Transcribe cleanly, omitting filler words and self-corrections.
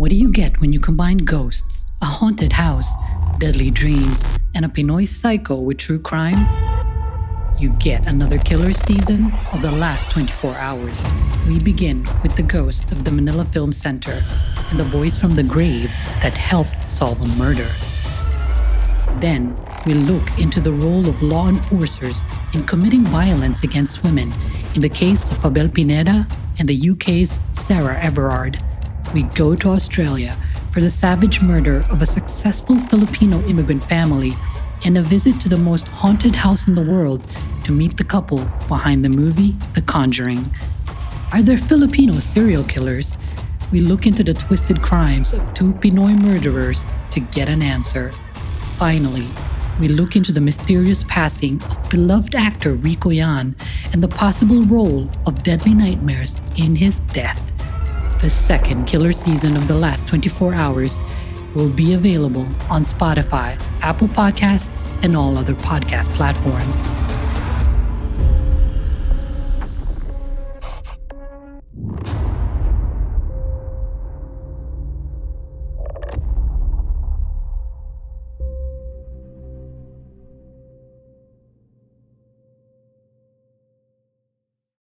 What do you get when you combine ghosts, a haunted house, deadly dreams, and a Pinoy psycho with true crime? You get another killer season of The Last 24 Hours. We begin with the ghost of the Manila Film Center and the voice from the grave that helped solve a murder. Then, we look into the role of law enforcers in committing violence against women in the case of Abel Pineda and the UK's Sarah Everard. We go to Australia for the savage murder of a successful Filipino immigrant family and a visit to the most haunted house in the world to meet the couple behind the movie The Conjuring. Are there Filipino serial killers? We look into the twisted crimes of two Pinoy murderers to get an answer. Finally, we look into the mysterious passing of beloved actor Rico Yan and the possible role of deadly nightmares in his death. The second killer season of The Last 24 Hours will be available on Spotify, Apple Podcasts, and all other podcast platforms.